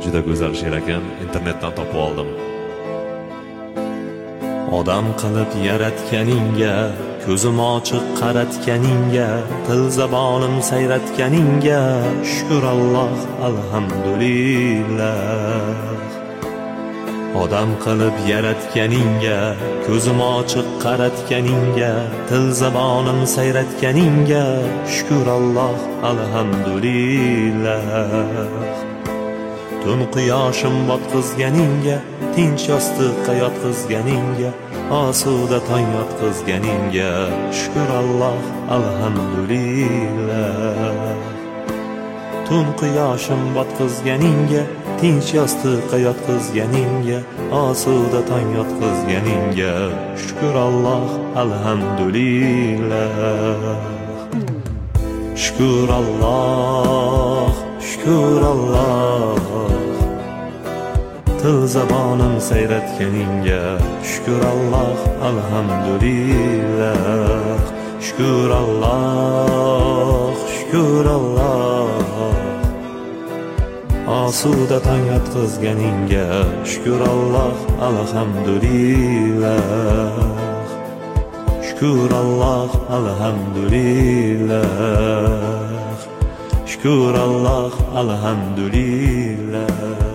Juda go'zal she'r ekan, internetdan topib oldim. Odam qilib yaratganingga, ko'zim ochiq qaratganingga, til zabonim sayratganingga, shukr Alloh, alhamdulillah. Odam qilib yaratganingga, ko'zim ochiq qaratganingga, til zabonim sayratganingga, shukr Alloh, alhamdulillah. Tun quyoshim botqizganingga, tinch yostiqqa yotqizganingga, osuda tong yotqizganingga, shukr Alloh, alhamdulillah. Tun quyoshim botqizganingga, tinch yostiqqa yotqizganingga, osuda tong yotqizganingga, shukr Alloh, alhamdulillah. Shukr Alloh, shukr Alloh. Til zabonim sayratganingga, shukr Alloh, alhamdulillah. Shukr Alloh, shukr Alloh. Osuda tong yotqizganingga, shukr Alloh, alhamdulillah. Shukr Alloh, alhamdulillah. Shukr Alloh, alhamdulillah.